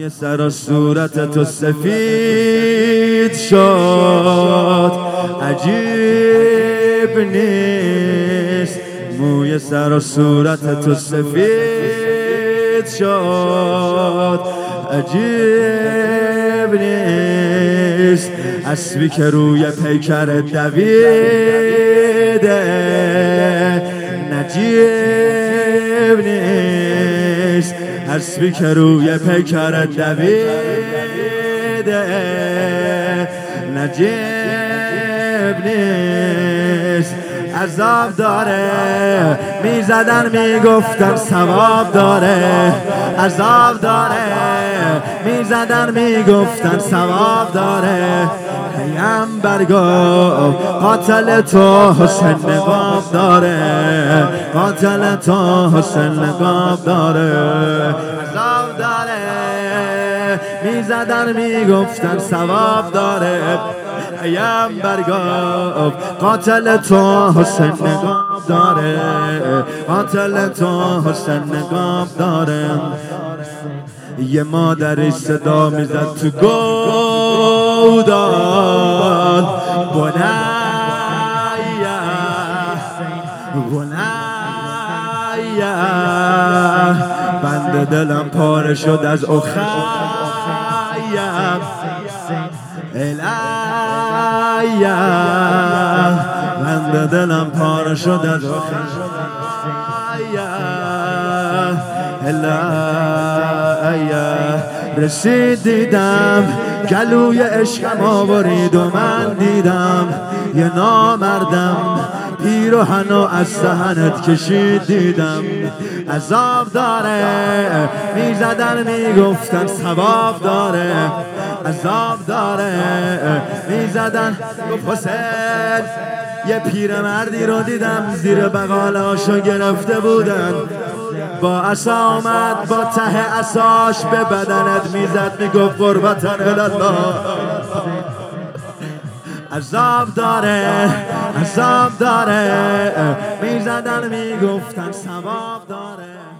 موی سر و صورت تو سفید شد، عجیب نیست. موی سر و صورت تو سفید شد، عجیب نیست. اسبی که روی پیکر دویده، نجیب نیست. اسبی که روی پیکر دویده، نجیب نیست. عذاب داره، میزدن میگفتن ثواب داره. عذاب داره، میزدن میگفتن ثواب داره. پیامبر گفت قاتل تو حسین نقاب داره، قاتل تو حسین نقاب داره. عذاب داره، میزدن میگفتن ثواب داره. پیامبر گفت قاتل تو حسین نقاب داره، قاتل تو حسین نقاب داره. یه مادری صدا میزد تو گودان، بنیه بنیه. بند دلم پاره شد از اخیم، الیه. بند دلم پاره شد از اخیم، الیه. رسید دیدم گلوی عشقم آورید و من دیدم یه نامردم پیراهنو از صحنت کشید. دیدم عذاب داره، میزدن میگفتن ثواب داره. عذاب داره، میزدن گفت حسین. یه پیرمردی رو دیدم زیر بغالاشو گرفته بودن، با عصا آمد، با ته عصاش به بدنت میزد، میگفت قربتن الله. عذاب داره، عذاب داره، میزدن میگفتن ثواب داره.